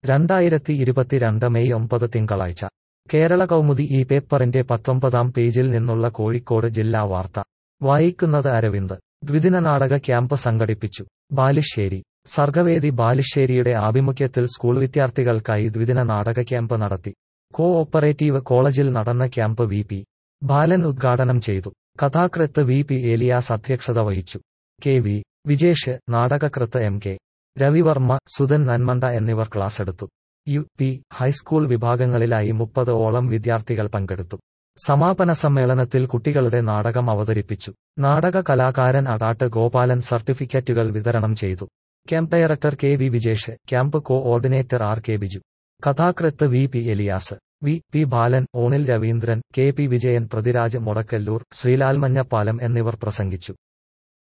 2022 May 9 തിങ്കളാഴ്ച കേരള കൗമുദി ഈ പേപ്പറിന്റെ 19-ാം പേജിൽ നിന്നുള്ള കോഴിക്കോട് ജില്ലാ വാർത്ത വായിക്കുന്നത് അരവിന്ദ്. ദ്വിദിന നാടക ക്യാമ്പ് സംഘടിപ്പിച്ചു. ബാലുശ്ശേരി. സർഗവേദി ബാലുശ്ശേരിയുടെ ആഭിമുഖ്യത്തിൽ സ്കൂൾ വിദ്യാർത്ഥികൾക്കായി ദ്വിദിന നാടക ക്യാമ്പ് നടത്തി. കോ-ഓപ്പറേറ്റീവ് കോളേജിൽ നടന്ന ക്യാമ്പ് വി പി ബാലൻ ഉദ്ഘാടനം ചെയ്തു. കഥാകൃത്ത് വി പി ഏലിയാസ് അധ്യക്ഷത വഹിച്ചു. കെ വി വിജേഷ്, നാടകകൃത്ത് എം കെ രവിവർമ്മ, സുധൻ നന്മണ്ട എന്നിവർ ക്ലാസെടുത്തു. യു പി ഹൈസ്കൂൾ വിഭാഗങ്ങളിലായി 30-ഓളം വിദ്യാർത്ഥികൾ പങ്കെടുത്തു. സമാപന സമ്മേളനത്തിൽ കുട്ടികളുടെ നാടകം അവതരിപ്പിച്ചു. നാടക കലാകാരൻ അടാട്ട് ഗോപാലൻ സർട്ടിഫിക്കറ്റുകൾ വിതരണം ചെയ്തു. Camp director K V Vijesh, camp coordinator R K Biju, കഥാകൃത്ത് V P Elias, V P Balan, Onil Raveendran, K P Vijayan, Prithviraj Modakkallur, Sreelal Manjappalam എന്നിവർ പ്രസംഗിച്ചു.